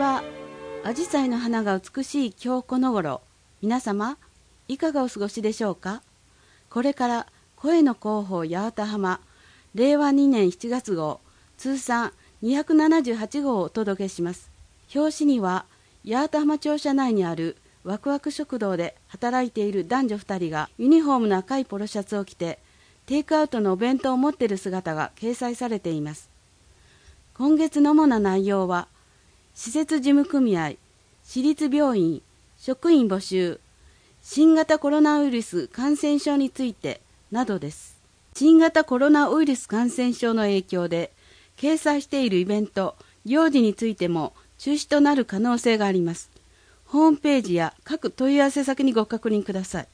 は。アジサイの花が美しい今日この頃、皆様いかがお過ごしでしょうか。これから声の広報八幡浜令和2年7月号通算278号をお届けします。表紙には八幡浜庁舎内にあるワクワク食堂で働いている男女2人がユニフォームの赤いポロシャツを着てテイクアウトのお弁当を持っている姿が掲載されています。今月の主な内容は、施設事務組合、私立病院、職員募集、新型コロナウイルス感染症についてなどです。新型コロナウイルス感染症の影響で、掲載しているイベント、行事についても中止となる可能性があります。ホームページや各問い合わせ先にご確認ください。